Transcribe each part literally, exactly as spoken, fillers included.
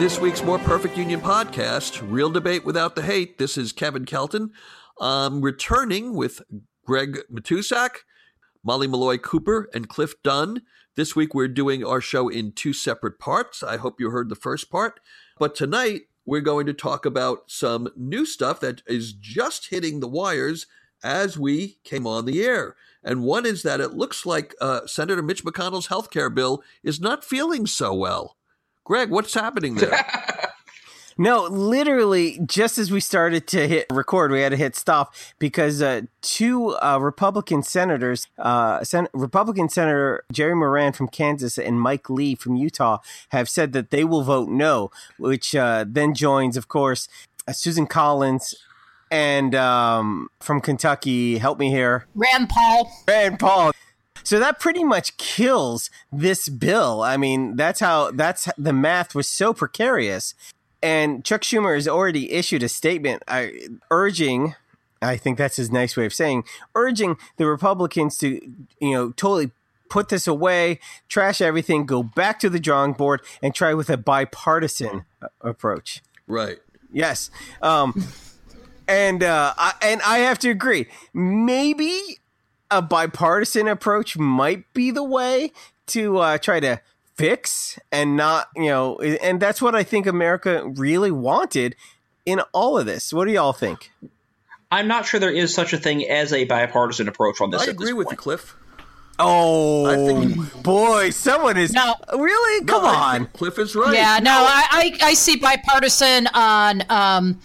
this week's More Perfect Union podcast, Real Debate Without the Hate. This is Kevin Kelton. I'm returning with Greg Matusak, Molly Malloy Cooper, and Cliff Dunn. This week we're doing our show in two separate parts. I hope you heard the first part. But tonight we're going to talk about some new stuff that is just hitting the wires as we came on the air. And one is that it looks like uh, Senator Mitch McConnell's health care bill is not feeling so well. Greg, what's happening there? No, literally, just as we started to hit record, we had to hit stop because uh, two uh, Republican senators, uh, Sen- Republican Senator Jerry Moran from Kansas and Mike Lee from Utah, have said that they will vote no, which uh, then joins, of course, uh, Susan Collins and um, from Kentucky, help me here. Rand Paul. Rand Paul. So that pretty much kills this bill. I mean, that's how that's the math was so precarious. And Chuck Schumer has already issued a statement uh, urging, I think that's his nice way of saying, urging the Republicans to, you know, totally put this away, trash everything, go back to the drawing board and try with a bipartisan uh, approach. Right. Yes. Um, and uh, I, and I have to agree. Maybe a bipartisan approach might be the way to uh, try to fix and not, you know, and that's what I think America really wanted in all of this. What do y'all think? I'm not sure there is such a thing as a bipartisan approach on this. I at agree this with point. you, Cliff. Oh, I think, boy, someone is no, really come no, I on. think Cliff is right. Yeah, no, I, I, I see bipartisan on um,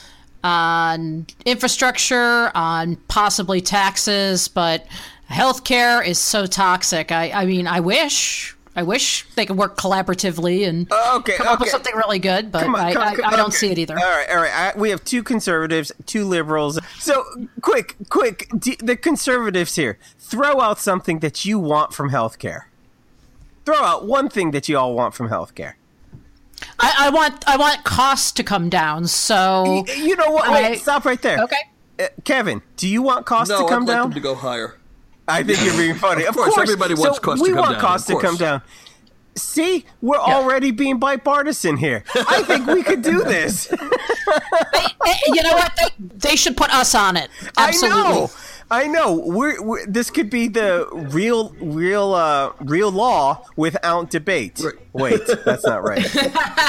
on infrastructure, on possibly taxes, but healthcare is so toxic. I, I mean, I wish, I wish they could work collaboratively and Uh, okay, come up okay. with something really good, but Come on, I, come- I, come- I don't okay. see it either. All right, all right. I, we have two conservatives, two liberals. So, quick, quick, d- the conservatives here, throw out something that you want from healthcare. Throw out one thing that you all want from healthcare. I, I want, I want costs to come down. So Y- You know what? Wait, I- stop right there. okay. Uh, Kevin, do you want costs No, to come I'd like down? them to go higher. I think you're being funny. Of of, course, everybody wants so costs we to come want down, costs of to come course. down. See, we're already being bipartisan here. I think we could do this. Eh, you know what? They, they should put us on it. Absolutely. I know. I know. We're, we're this could be the real, real, uh, real law without debate. Right. Wait, that's not right. No,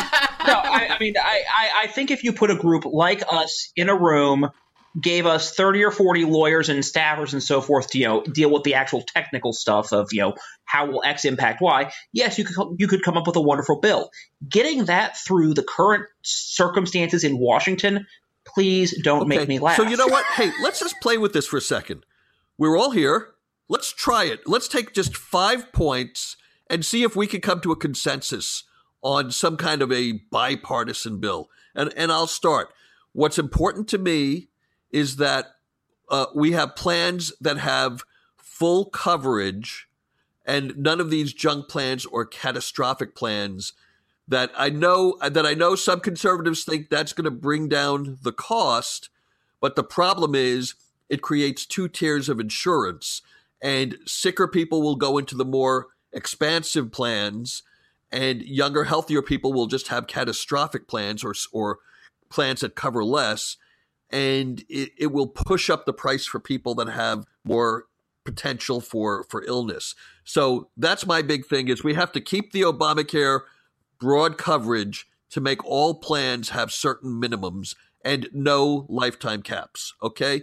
I, I mean, I, I, I think if you put a group like us in a room, gave us thirty or forty lawyers and staffers and so forth to, you know, deal with the actual technical stuff of, you know, how will X impact Y, yes, you could you could come up with a wonderful bill. Getting that through the current circumstances in Washington, please don't make me laugh. So you know what? Hey, let's just play with this for a second. We're all here. Let's try it. Let's take just five points and see if we can come to a consensus on some kind of a bipartisan bill. And and I'll start. What's important to me is that uh, we have plans that have full coverage and none of these junk plans or catastrophic plans that I know that I know some conservatives think that's going to bring down the cost. But the problem is it creates two tiers of insurance, and sicker people will go into the more expansive plans, and younger, healthier people will just have catastrophic plans or or plans that cover less. And it, it will push up the price for people that have more potential for, for illness. So that's my big thing is we have to keep the Obamacare broad coverage to make all plans have certain minimums and no lifetime caps. Okay?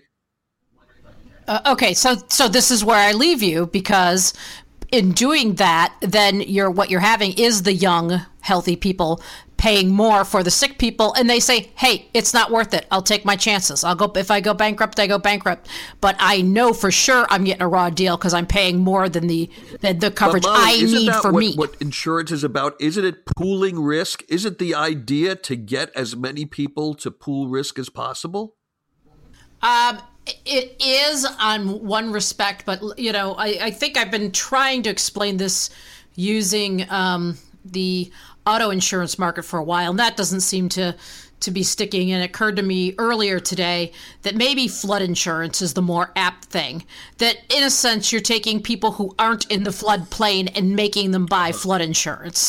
Uh, okay, so so this is where I leave you, because in doing that, then you're what you're having is the young, healthy people paying more for the sick people, and they say, hey, it's not worth it. I'll take my chances. I'll go if I go bankrupt, I go bankrupt. But I know for sure I'm getting a raw deal because I'm paying more than the than the coverage But Molly, I isn't need that for what, me. what insurance is about? Isn't it pooling risk? Isn't the idea to get as many people to pool risk as possible? Um, it is on one respect, but you know, I, I think I've been trying to explain this using um, the auto insurance market for a while, and that doesn't seem to to be sticking. And it occurred to me earlier today that maybe flood insurance is the more apt thing. That in a sense, you're taking people who aren't in the flood plain and making them buy flood insurance.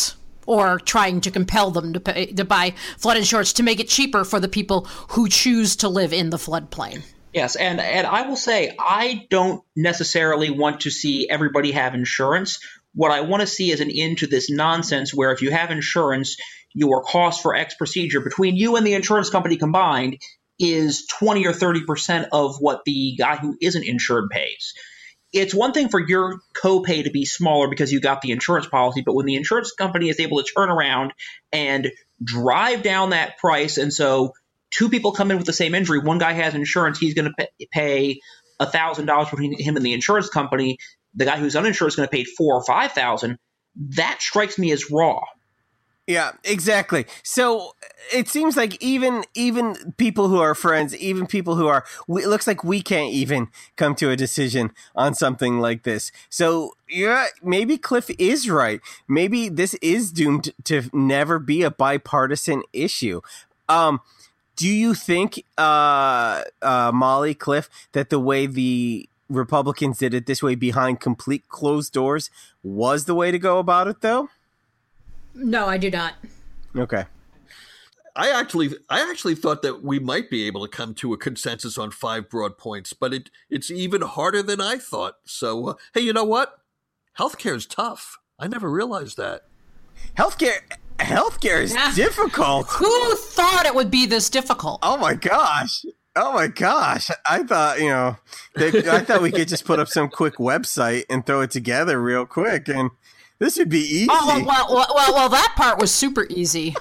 or trying to compel them to pay, to buy flood insurance to make it cheaper for the people who choose to live in the floodplain. Yes, and, and I will say I don't necessarily want to see everybody have insurance. What I want to see is an end to this nonsense where if you have insurance, your cost for X procedure between you and the insurance company combined is twenty or thirty percent of what the guy who isn't insured pays. It's one thing for your copay to be smaller because you got the insurance policy, but when the insurance company is able to turn around and drive down that price, and so two people come in with the same injury, one guy has insurance, he's going to pay one thousand dollars between him and the insurance company, the guy who's uninsured is going to pay four or five thousand dollars. That strikes me as raw. Yeah, exactly. So it seems like even even people who are friends, even people who are, it looks like we can't even come to a decision on something like this. So yeah, maybe Cliff is right. Maybe this is doomed to never be a bipartisan issue. Um, do you think, uh, uh, Molly, Cliff, that the way the Republicans did it this way behind complete closed doors was the way to go about it, though? No, I do not. Okay. I actually I actually thought that we might be able to come to a consensus on five broad points, but it it's even harder than I thought. So, uh, hey, you know what? Healthcare is tough. I never realized that. Healthcare healthcare is Yeah. difficult. Who thought it would be this difficult? Oh my gosh. Oh my gosh. I thought, you know, they, I thought we could just put up some quick website and throw it together real quick, and this would be easy. Oh, well, well, well, well, that part was super easy.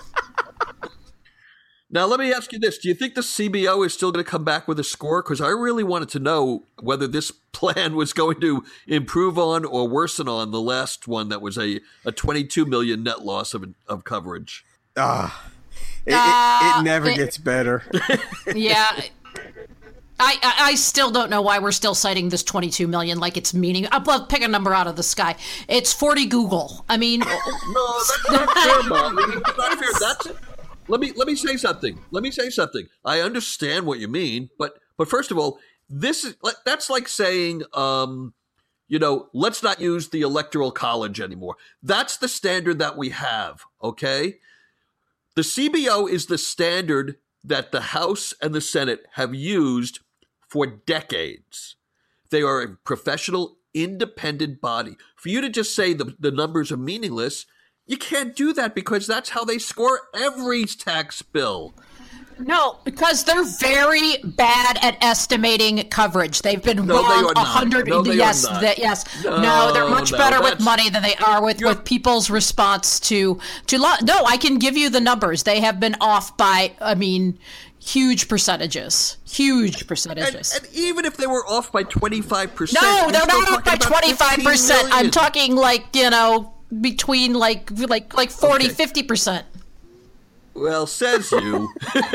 Now, let me ask you this. Do you think the C B O is still going to come back with a score? Because I really wanted to know whether this plan was going to improve on or worsen on the last one that was a, a twenty-two million dollars net loss of, of coverage. Ah, it, Uh, it, it never it- gets better. Yeah. I, I, I still don't know why we're still citing this twenty-two million like it's meaning. I'll pick a number out of the sky. It's forty Google. I mean, No, that's not fair, Molly. That's not fair. That's let me let me say something. Let me say something. I understand what you mean, but but first of all, this is that's like saying, um, you know, let's not use the Electoral College anymore. That's the standard that we have. Okay, the C B O is the standard that the House and the Senate have used for decades. They are a professional, independent body. For you to just say the, the numbers are meaningless, you can't do that because that's how they score every tax bill. no, because they're very bad at estimating coverage. They've been No, they wrong are a not. hundred. No, they are yes, not. that- yes. No, No, they're much no, better with that's- money than they are with, You're- with people's response to to. Lo- no, I can give you the numbers. They have been off by, I mean, huge percentages. Huge And, percentages. and even if they were off by twenty-five percent, No, you're they're still not up by talking about twenty-five percent. fifteen I'm million. talking like, you know, between like like like forty, Okay. fifty percent. Well, says you.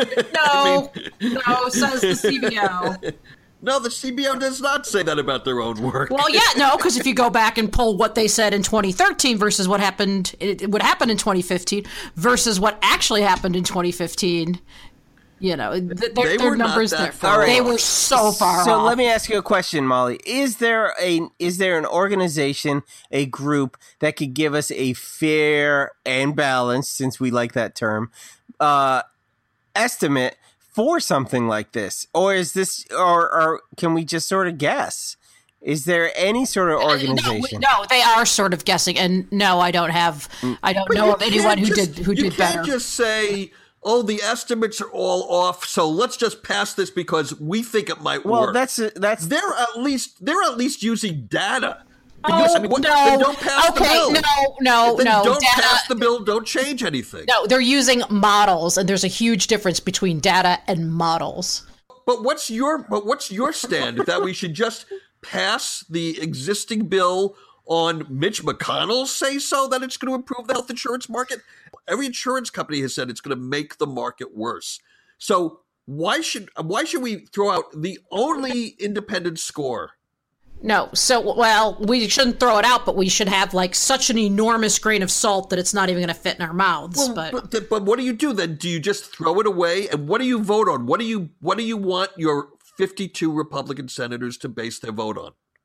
No, no, says the C B O. No, the C B O does not say that about their own work. Well, yeah, no, because if you go back and pull what they said in twenty thirteen versus what happened, it, what happened in twenty fifteen versus what actually happened in twenty fifteen, you know, th- their, They their were not numbers that there. far They off. were so far So off. let me ask you a question, Molly. Is there a is there an organization, a group that could give us a fair and balanced, since we like that term, uh, estimate for something like this? Or is this or, or can we just sort of guess? Is there any sort of No, we- organization? No, they are sort of guessing, and no, I don't have. I don't But know you of anyone can't who just- did who you did can't better. just say, "Oh, the estimates are all off, so let's just pass this because we think it might Well, work." that's that's they're at least they're at least using data. Oh, I mean, what- no. then don't pass Okay, the bill. no, no, Then no. Don't Data- pass the bill. Don't change anything. No, they're using models, and there's a huge difference between data and models. But what's your but what's your stand that we should just pass the existing bill on Mitch McConnell's say so that it's going to improve the health insurance market? Every insurance company has said it's going to make the market worse. So why should why should we throw out the only independent score? No, so well, we shouldn't throw it out, but we should have like such an enormous grain of salt that it's not even going to fit in our mouths. Well, but but, th- but what do you do then? Do you just throw it away? And what do you vote on? What do you what do you want your fifty-two Republican senators to base their vote on?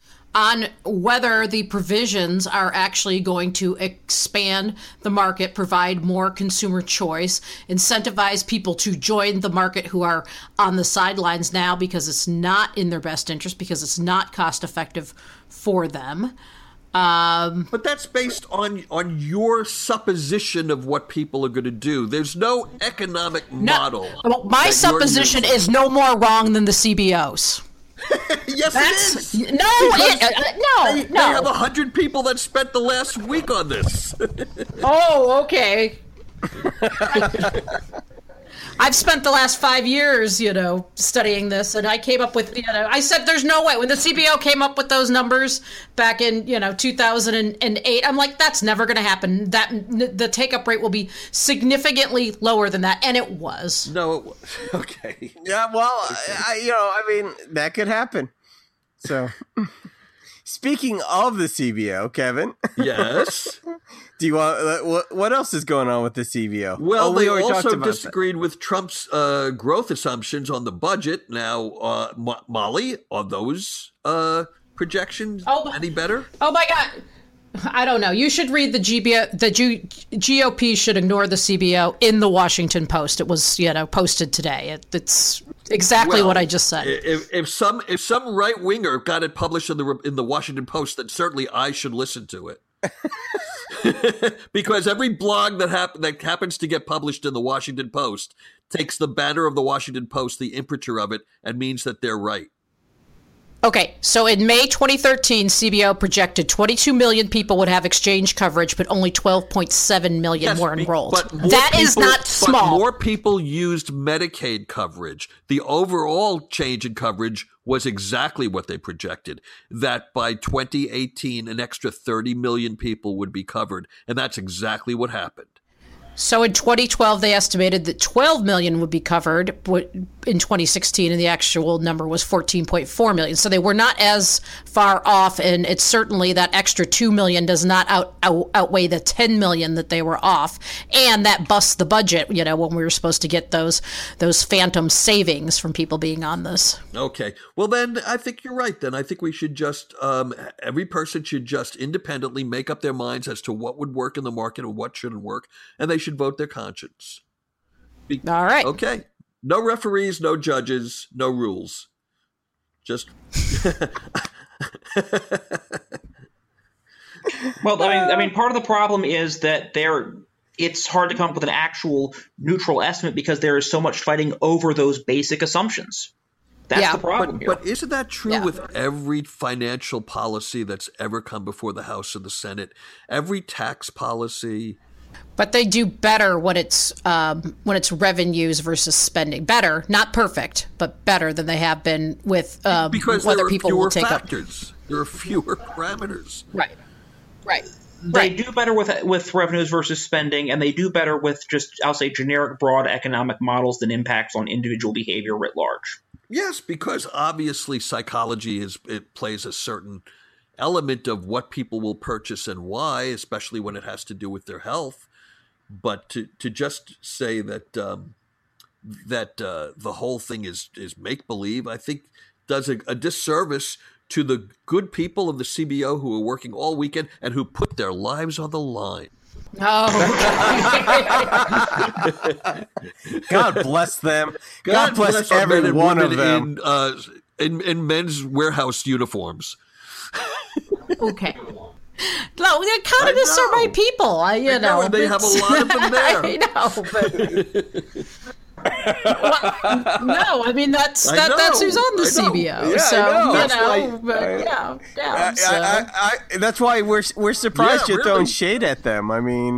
on whether the provisions are actually going to expand the market, provide more consumer choice, incentivize people to join the market who are on the sidelines now because it's not in their best interest, because it's not cost effective for them. Um, but that's based on on your supposition of what people are going to do. There's no economic no, model. Well, my supposition is no more wrong than the C B Os. Yes, That's, it is. No, it, uh, no, they, no. They have a hundred people that spent the last week on this. Oh, okay. I've spent the last five years, you know, studying this, and I came up with, you know, I said there's no way. When the C B O came up with those numbers back in, you know, two thousand eight, I'm like, that's never going to happen. That the take-up rate will be significantly lower than that, and it was. No, it was. Okay. Yeah, well, I, you know, I mean, that could happen. So, speaking of the C B O, Kevin. Yes. Do you want uh, what? What else is going on with the C B O? Well, oh, they we also disagreed that. with Trump's uh, growth assumptions on the budget. Now, uh, Mo- Molly, are those uh, projections oh, any better? Oh my God! I don't know. You should read the G B O. The G- G O P should ignore the C B O in the Washington Post. It was, you know, posted today. It, it's exactly well, what I just said. If, if some if some right winger got it published in the in the Washington Post, then certainly I should listen to it. Because every blog that hap- that happens to get published in the Washington Post takes the banner of the Washington Post, the imprimatur of it, and means that they're right. Okay, so in May twenty thirteen, C B O projected twenty-two million people would have exchange coverage, but only twelve point seven million yes, were enrolled. But that people, is not small. But more people used Medicaid coverage. The overall change in coverage was exactly what they projected, that by twenty eighteen, an extra thirty million people would be covered, and that's exactly what happened. So in twenty twelve, they estimated that twelve million would be covered in twenty sixteen, and the actual number was fourteen point four million. So they were not as far off, and it's certainly that extra two million does not out, out, outweigh the ten million that they were off, and that busts the budget, you know, when we were supposed to get those those phantom savings from people being on this. Okay. Well, then I think you're right. Then I think we should just, um, every person should just independently make up their minds as to what would work in the market and what shouldn't work, and they should vote their conscience. Be- All right. Okay. No referees, no judges, no rules. Just. Well, I mean, I mean, part of the problem is that there, it's hard to come up with an actual neutral estimate because there is so much fighting over those basic assumptions. That's yeah. the problem but, here. But isn't that true yeah. with every financial policy that's ever come before the House or the Senate? Every tax policy. But they do better when it's um, when it's revenues versus spending. Better, not perfect, but better than they have been with um, because whether there are people fewer will take factors. Up. There are fewer parameters. Right. Right. They right. do better with with revenues versus spending, and they do better with just, I'll say, generic, broad economic models than impacts on individual behavior writ large. Yes, because obviously psychology is it plays a certain element of what people will purchase and why, especially when it has to do with their health. But to, to just say that um, that uh, the whole thing is is make believe, I think does a, a disservice to the good people of the C B O who are working all weekend and who put their lives on the line. Oh, God bless them. God, God bless, bless every men and one women of them in, uh, in in men's warehouse uniforms. Okay. No, the economists are my people. I, you I know, know, and they have a lot of them there. I know, but well, no, I mean that's I that, know, that's who's on the I C B Yeah, O. I so know. you That's know, why- but, I- yeah, yeah. I, so. I, I, I, that's why we're we're surprised Yeah, you're really. throwing shade at them. I mean,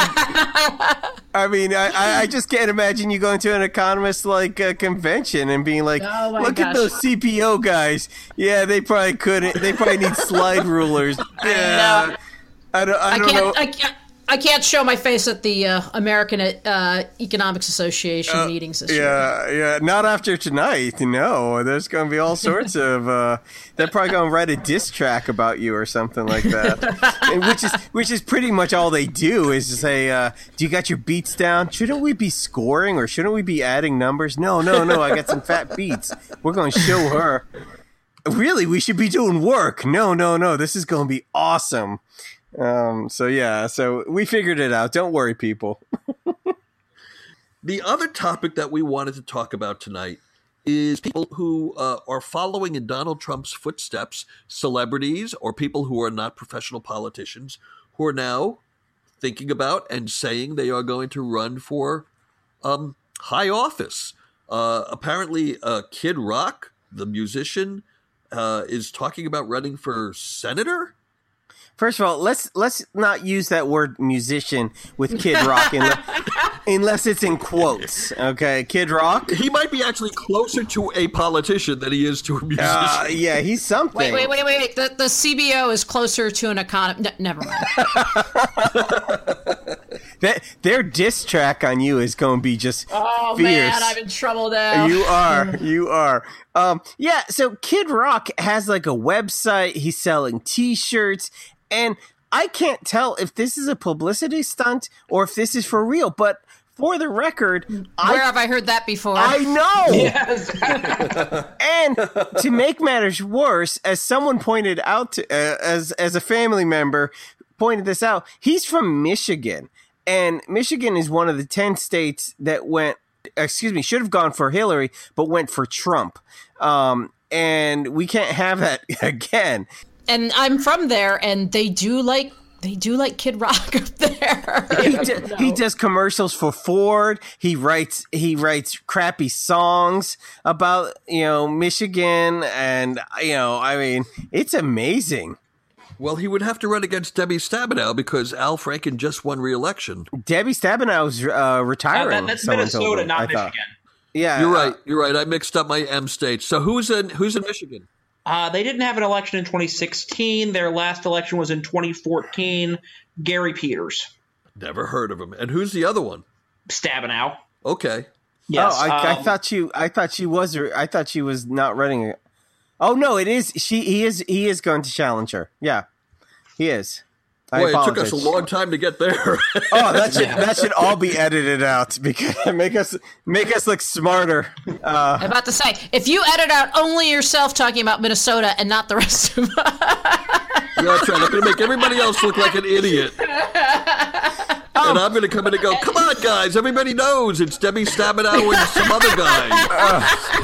I mean, I, I, I just can't imagine you going to an economist like uh, convention and being like, Oh, my "Look at gosh. those C P O guys. Yeah, they probably couldn't. They probably need slide rulers. Yeah, I don't. I I don't can't. know. I can't. I can't show my face at the uh, American uh, Economics Association meetings this year. Yeah, yeah. Not after tonight. No, there's going to be all sorts of. Uh, they're probably going to write a diss track about you or something like that. And which is which is pretty much all they do is to say, uh, "Do you got your beats down? Shouldn't we be scoring or shouldn't we be adding numbers? No, no, no. I got some fat beats. We're going to show her." really, we should be doing work. No, no, no. This is going to be awesome. Um, so, yeah, so we figured it out. Don't worry, people. The other topic that we wanted to talk about tonight is people who uh, are following in Donald Trump's footsteps, celebrities or people who are not professional politicians, who are now thinking about and saying they are going to run for um, high office. Uh, apparently, uh, Kid Rock, the musician, uh, is talking about running for senator. First of all, let's let's not use that word musician with Kid Rock unless, unless it's in quotes. Okay, Kid Rock. He might be actually closer to a politician than he is to a musician. Uh, yeah, he's something. Wait, wait, wait, wait. The, the C B O is closer to an economy. No, never mind. that, their diss track on you is going to be just oh, fierce. man, I'm in trouble now. You are. You are. Um, yeah, so Kid Rock has like a website. He's selling T-shirts. And I can't tell if this is a publicity stunt or if this is for real. But for the record, where I, have I heard that before? I know. Yes. And to make matters worse, as someone pointed out, to, uh, as as a family member pointed this out, he's from Michigan, and Michigan is one of the ten states that went, excuse me, should have gone for Hillary, but went for Trump. Um, and we can't have that again. And I'm from there, and they do like they do like Kid Rock up there. He, do, he does commercials for Ford. He writes he writes crappy songs about, you know, Michigan, and you know, I mean, it's amazing. Well, he would have to run against Debbie Stabenow because Al Franken just won re-election. Debbie Stabenow's uh, retiring. Uh, that, that's Minnesota, Minnesota, not Michigan. Thought. Yeah, You're uh, right. You're right. I mixed up my M states. So who's in who's in Michigan? Uh, they didn't have an election in twenty sixteen. Their last election was in twenty fourteen. Gary Peters. Never heard of him. And who's the other one? Stabenow. Okay. Yes. Oh, I, um, I thought you. I thought she was. I thought she was not running it. Oh no, it is. She. He is. He is going to challenge her. Yeah, he is. I Boy, it took apologize. us a long time to get there. Oh, that should that should all be edited out because make us make us look smarter. Uh, I'm about to say, if you edit out only yourself talking about Minnesota and not the rest of us. Yeah, that's right. I'm going to make everybody else look like an idiot. And I'm going to come in and go, come on, guys. Everybody knows it's Debbie Stabenow and some other guy.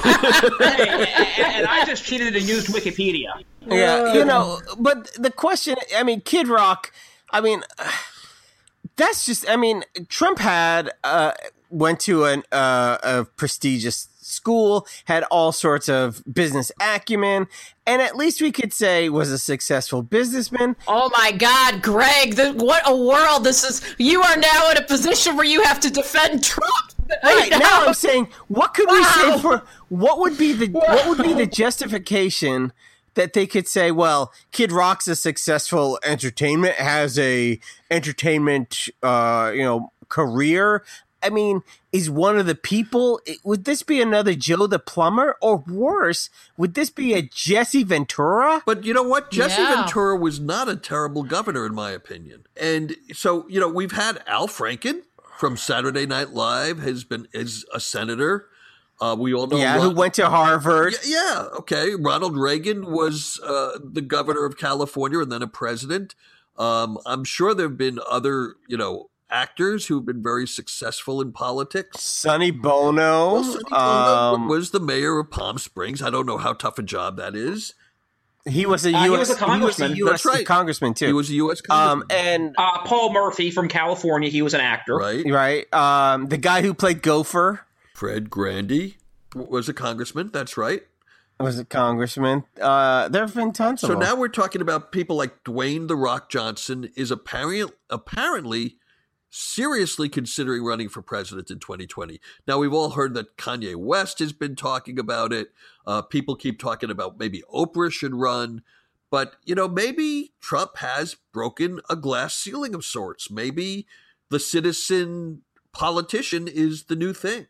hey, and, and I just cheated and used Wikipedia. yeah, you know. But the question, I mean, Kid Rock. I mean, that's just. I mean, Trump had uh, went to an, uh, a prestigious school, had all sorts of business acumen, and at least we could say was a successful businessman. Oh my God, Greg! The, what a world this is! You are now in a position where you have to defend Trump. Right I know. now, I'm saying, what could we Wow. say for what would be the what would be the justification that they could say, well, Kid Rock's a successful entertainment, has a entertainment, uh, you know, career. I mean, is one of the people, would this be another Joe the Plumber? Or worse, would this be a Jesse Ventura? But you know what? Jesse Yeah. Ventura was not a terrible governor, in my opinion. And so, you know, we've had Al Franken from Saturday Night Live has been is a senator. Uh, we all know. Yeah, Ron- who went to Harvard. Yeah, yeah, okay. Ronald Reagan was uh, the governor of California and then a president. Um, I'm sure there have been other, you know, actors who've been very successful in politics. Sonny Bono. Well, Sonny Bono um, was the mayor of Palm Springs. I don't know how tough a job that is. he was a Uh, he U S was a congressman. He was a U S That's right. congressman, too. He was a U S um, congressman, and Uh, Paul Murphy from California. He was an actor. right? right, um, the guy who played Gopher Fred Grandy was a congressman. That's right. was a congressman. Uh, there have been tons of So them. now we're talking about people like Dwayne The Rock Johnson is apparently apparently seriously considering running for president in twenty twenty. Now, we've all heard that Kanye West has been talking about it. Uh, people keep talking about maybe Oprah should run. But, you know, maybe Trump has broken a glass ceiling of sorts. Maybe the citizen politician is the new thing.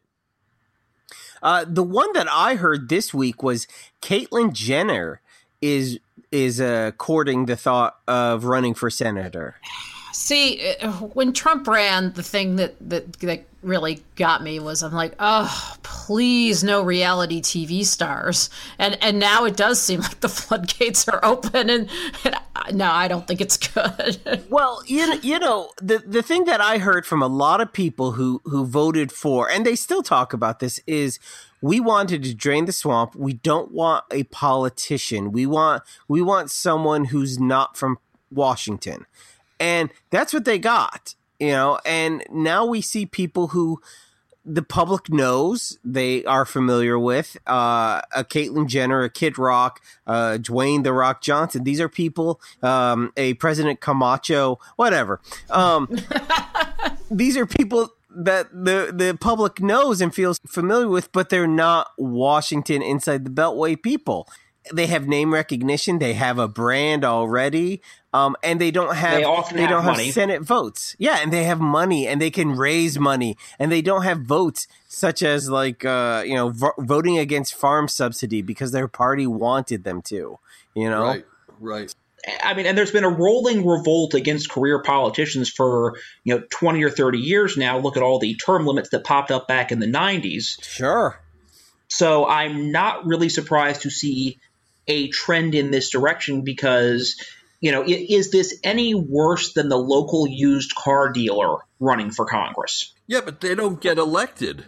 Uh, the one that I heard this week was Caitlyn Jenner is is uh, courting the thought of running for senator. See, uh, when Trump ran, the thing that, that that really got me was I'm like, oh, please, no reality T V stars. And and now it does seem like the floodgates are open, and, and I, no, I don't think it's good. Well, you know, you know, the the thing that I heard from a lot of people who who voted for, and they still talk about this, is we wanted to drain the swamp. We don't want a politician. We want we want someone who's not from Washington. And that's what they got, you know, and now we see people who the public knows, they are familiar with, uh, a Caitlyn Jenner, a Kid Rock, uh, Dwayne The Rock Johnson. These are people, um, a President Camacho, whatever. Um, these are people that the, the public knows and feels familiar with, but they're not Washington inside the Beltway people. They have name recognition. They have a brand already, um, and they don't have. They often they have don't money. have Senate votes. Yeah, and they have money, and they can raise money, and they don't have votes such as like uh, you know vo- voting against farm subsidy because their party wanted them to. You know, Right, right. I mean, and there's been a rolling revolt against career politicians for, you know, twenty or thirty years now. Look at all the term limits that popped up back in the nineties. Sure. So I'm not really surprised to see a trend in this direction because, you know, i- is this any worse than the local used car dealer running for Congress? Yeah, but they don't get elected.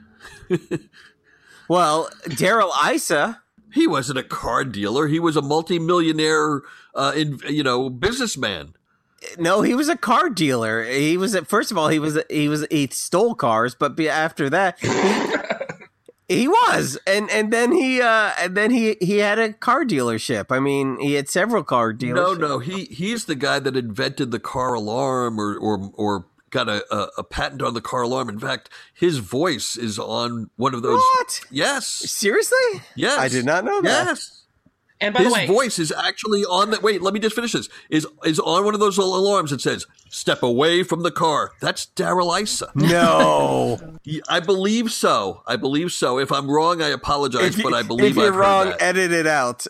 Well, Daryl Issa. He wasn't a car dealer. He was a multimillionaire, uh, in you know, businessman. No, he was a car dealer. He was first of all, he was he was he stole cars, but be- after that, he, he was, and and then he uh, and then he he had a car dealership. I mean, he had several car dealerships. No, no, he he's the guy that invented the car alarm, or or or got a, a, a patent on the car alarm. In fact, his voice is on one of those. What? Yes. Seriously? Yes. I did not know that. Yes. And by His the way, voice is actually on that. Wait, let me just finish this. Is is on one of those little alarms that says "Step away from the car." That's Daryl Issa. No. He- I believe so. I believe so. If I'm wrong, I apologize, If, you, but I believe if you're I've heard wrong, that. edit it out.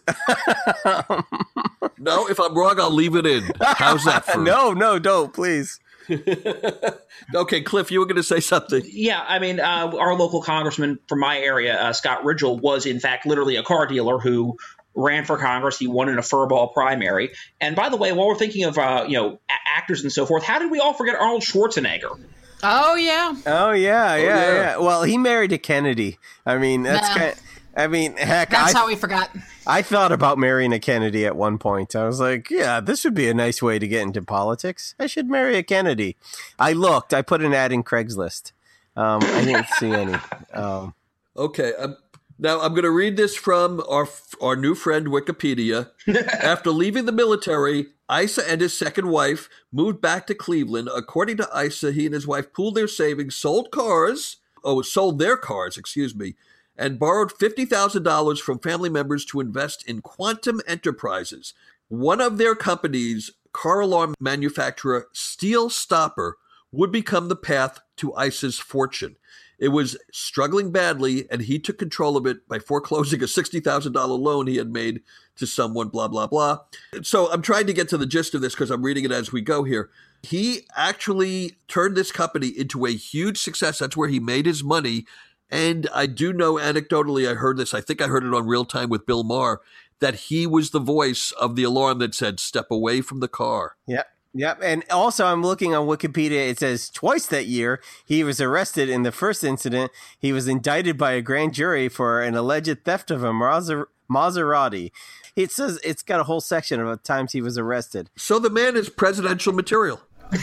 No, if I'm wrong, I'll leave it in. How's that for? no, no, don't, please. Okay, Cliff, you were going to say something. yeah, I mean, uh, our local congressman from my area, uh, Scott Ridgel, was in fact literally a car dealer who ran for Congress. He won in a furball primary. And by the way, while we're thinking of uh, you know a- actors and so forth, how did we all forget Arnold Schwarzenegger? Oh, yeah. Oh yeah, yeah, yeah. yeah. Well, he married a Kennedy. I mean, that's No. kind. I mean, heck, That's I, how we forgot. I thought about marrying a Kennedy at one point. I was like, yeah, this would be a nice way to get into politics. I should marry a Kennedy. I looked. I put an ad in Craigslist. Um, I didn't see any. Um, Okay, um, now I'm going to read this from our our new friend Wikipedia. After leaving the military, Issa and his second wife moved back to Cleveland. According to Issa, he and his wife pooled their savings, sold cars, oh, sold their cars, excuse me, and borrowed fifty thousand dollars from family members to invest in Quantum Enterprises. One of their companies, car alarm manufacturer Steel Stopper, would become the path to Issa's fortune. It was struggling badly, and he took control of it by foreclosing a sixty thousand dollars loan he had made to someone, blah, blah, blah. So I'm trying to get to the gist of this because I'm reading it as we go here. He actually turned this company into a huge success. That's where he made his money. And I do know anecdotally, I heard this, I think I heard it on Real Time with Bill Maher, that he was the voice of the alarm that said, "Step away from the car." Yep. Yep. And also, I'm looking on Wikipedia. It says twice that year he was arrested. In the first incident, he was indicted by a grand jury for an alleged theft of a Maser- Maserati. It says it's got a whole section of times he was arrested. So the man is presidential material.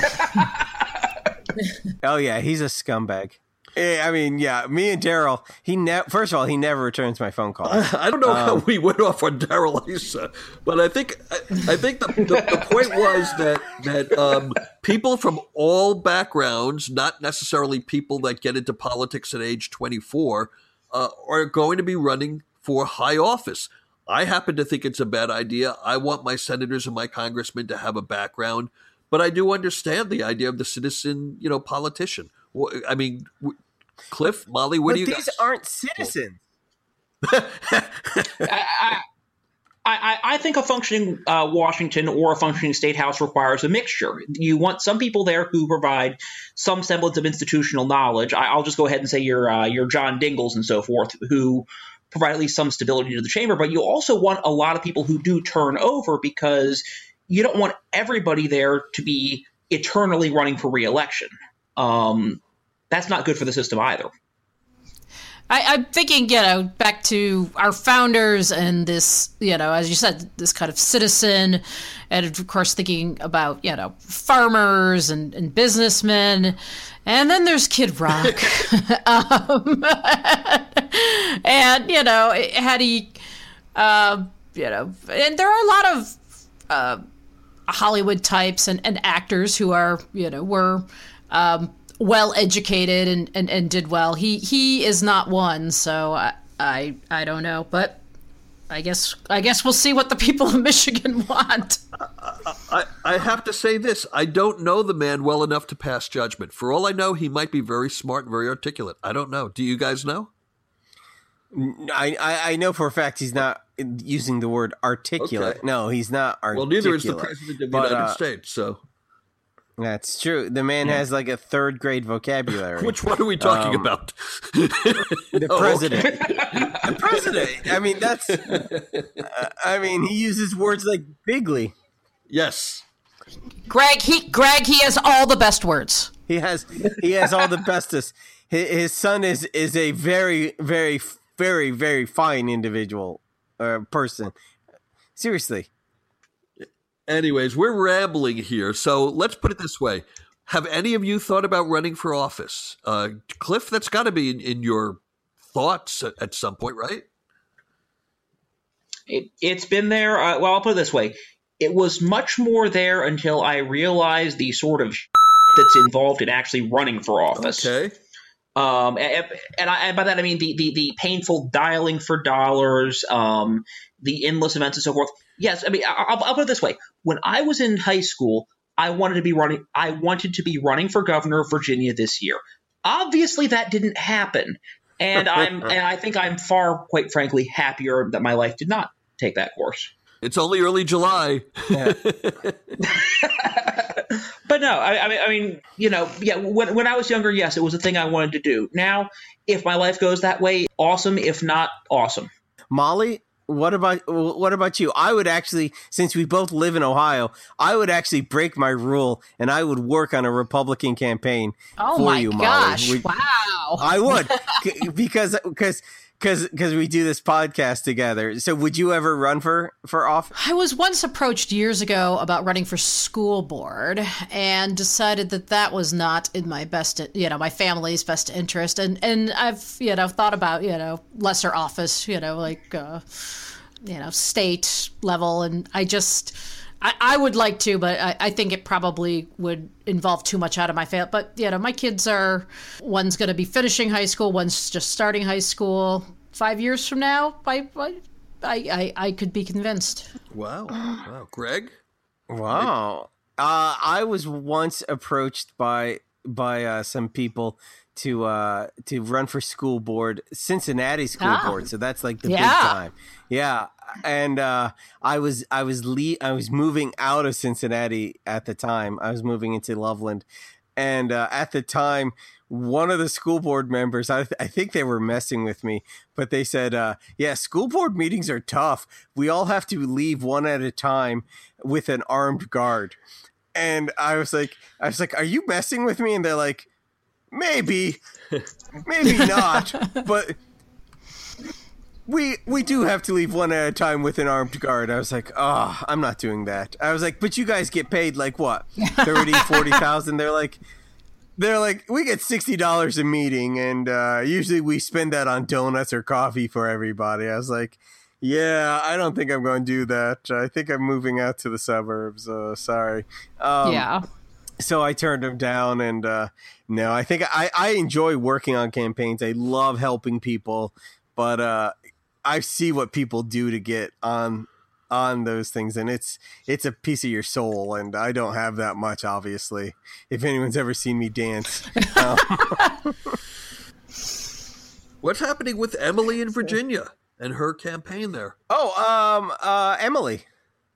Oh, yeah. He's a scumbag. Eh, I mean, yeah, me and Daryl, he ne- first of all, he never returns my phone call. I don't know how we went off on Daryl Issa, but I think I, I think the, the, the point was that that um, people from all backgrounds, not necessarily people that get into politics at age twenty-four, uh, are going to be running for high office. I happen to think it's a bad idea. I want my senators and my congressmen to have a background, but I do understand the idea of the citizen, you know, politician. Well, I mean, w- Cliff, Molly, what But do you these guys? aren't citizens. I, I, I, I think a functioning uh, Washington or a functioning state house requires a mixture. You want some people there who provide some semblance of institutional knowledge. I, I'll just go ahead and say your uh, your John Dingles and so forth, who provide at least some stability to the chamber. But you also want a lot of people who do turn over, because you don't want everybody there to be eternally running for re-election. Um, that's not good for the system either. I, I'm thinking, you know, back to our founders and this, you know, as you said, this kind of citizen, and of course thinking about, you know, farmers and, and businessmen, and then there's Kid Rock. um, and, you know, had he, uh, you know, and there are a lot of uh, Hollywood types and, and actors who are, you know, were um, well educated and, and, and did well. He he is not one, so I, I I don't know, but I guess I guess we'll see what the people of Michigan want. I, I have to say this. I don't know the man well enough to pass judgment. For all I know, he might be very smart and very articulate. I don't know. Do you guys know? I, I, I know for a fact he's not using the word articulate. Okay. No, he's not articulate. Well, neither is the President of the But, United uh, States, so... That's true. The man has like a third grade vocabulary. Which one are we talking Um, about? The Oh, president. okay. The president. I mean, that's. Uh, I mean, he uses words like bigly. Yes. Greg, he Greg, he has all the best words. He has. He has all the bestest. His, his son is is a very, very, very, very fine individual, uh, person. Seriously. Anyways, we're rambling here, so let's put it this way. Have any of you thought about running for office? Uh, Cliff, that's got to be in, in your thoughts at, at some point, right? It, it's been there. Uh, well, I'll put it this way. It was much more there until I realized the sort of that's involved in actually running for office. Okay. Um, and, and, I, and by that I mean the, the, the painful dialing for dollars, um, the endless events and so forth. Yes, I mean I'll, I'll put it this way: when I was in high school, I wanted to be running. I wanted to be running for governor of Virginia this year. Obviously, that didn't happen, and I'm and I think I'm far, quite frankly, happier that my life did not take that course. It's only early July. Yeah. But no, I, I mean, I mean, you know, yeah. When when I was younger, yes, it was a thing I wanted to do. Now, if my life goes that way, awesome. If not, awesome. Molly, what about what about you? I would actually, since we both live in Ohio, I would actually break my rule and I would work on a Republican campaign Oh for my you, gosh! Molly. Would- Wow. I would, c- because because because because we do this podcast together. So, would you ever run for for office? I was once approached years ago about running for school board and decided that that was not in my best, you know, my family's best interest. And, and I've, you know, thought about, you know, lesser office, you know, like, uh, you know, state level. And I just, I, I would like to, but I, I think it probably would involve too much out of my family. But, you know, my kids are, one's going to be finishing high school, one's just starting high school. Five years from now, I, I, I, I could be convinced. Wow. Wow. Greg? Wow. Uh, I was once approached by by uh, some people to uh, to run for school board, Cincinnati school Ah. board. So that's like the Yeah. big time. Yeah. And uh, I was I was le- I was moving out of Cincinnati at the time. I was moving into Loveland, and uh, at the time, one of the school board members, I, th- I think they were messing with me, but they said, uh, yeah, school board meetings are tough. We all have to leave one at a time with an armed guard. And I was like, I was like, are you messing with me? And they're like, maybe, maybe not, but we we do have to leave one at a time with an armed guard. I was like, oh, I'm not doing that. I was like, but you guys get paid like what, thirty, forty thousand? They're like, They're like, we get sixty dollars a meeting, and uh, usually we spend that on donuts or coffee for everybody. I was like, yeah, I don't think I'm going to do that. I think I'm moving out to the suburbs. Uh, sorry. Um, Yeah. So I turned him down, and uh, no, I think I, I enjoy working on campaigns. I love helping people, but uh, I see what people do to get on on those things, and it's it's a piece of your soul, and I don't have that much, obviously, if anyone's ever seen me dance. Um, What's happening with Emily in Virginia? and her campaign there? Oh, um, uh, Emily.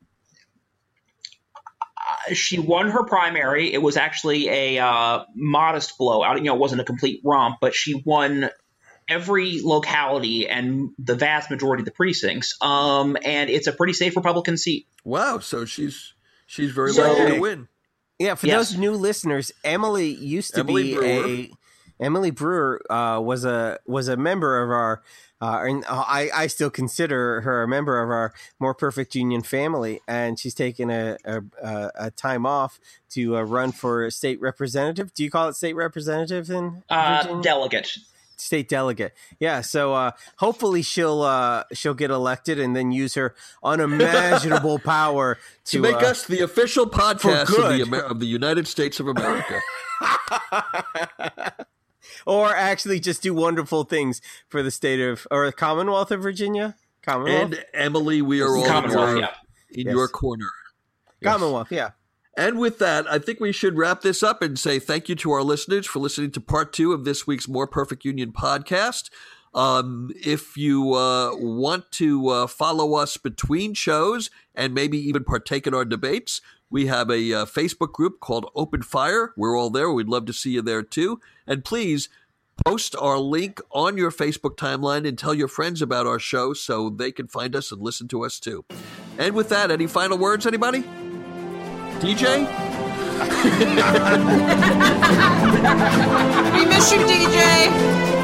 Uh, she won her primary. It was actually a uh, modest blowout. You know, it wasn't a complete romp, but she won every locality and the vast majority of the precincts. Um, and it's a pretty safe Republican seat. Wow. So she's she's very So- likely to win. Yeah, for Yes. those new listeners, Emily used to Emily be Brewer. a Emily Brewer uh, was a was a member of our, uh, and I, I still consider her a member of our More Perfect Union family, and she's taken a a, a, a time off to uh, run for state representative. Do you call it state representative in Uh, Virginia? delegate. State delegate, yeah. So uh, hopefully she'll uh, she'll get elected and then use her unimaginable power to, To make uh, us the official podcast of good. the, Amer- of the United States of America. or actually just do wonderful things for the state of or the Commonwealth of Virginia. Commonwealth, And Emily, we are all in, Commonwealth, your, yeah. in Yes. your corner. Yes. Commonwealth, yeah. And with that, I think we should wrap this up and say thank you to our listeners for listening to part two of this week's More Perfect Union podcast. Um, if you uh, want to uh, follow us between shows and maybe even partake in our debates, we have a uh, Facebook group called Open Fire. We're all there. We'd love to see you there too. And please post our link on your Facebook timeline and tell your friends about our show so they can find us and listen to us too. And with that, any final words, anybody? D J? We miss you, D J.